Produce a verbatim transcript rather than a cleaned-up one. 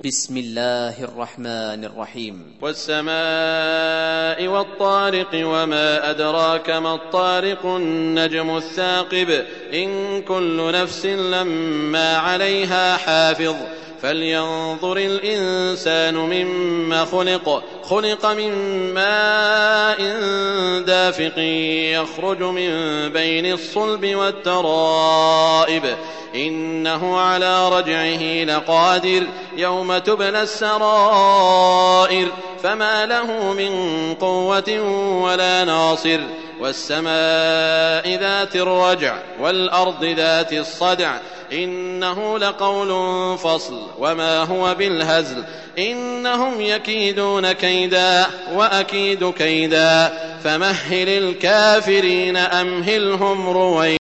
بسم الله الرحمن الرحيم. والسماء والطارق وما أدراك ما الطارق النجم الثاقب إن كل نفس لما عليها حافظ فلينظر الإنسان مما خلق خلق من ماء دافق يخرج من بين الصلب والترائب إنه على رجعه لقادر يوم تبلى السرائر فما له من قوة ولا ناصر والسماء ذات الرجع والأرض ذات الصدع إنه لقول فصل وما هو بالهزل إنهم يكيدون كيدا وأكيد كيدا فمهل الكافرين أمهلهم رويدا.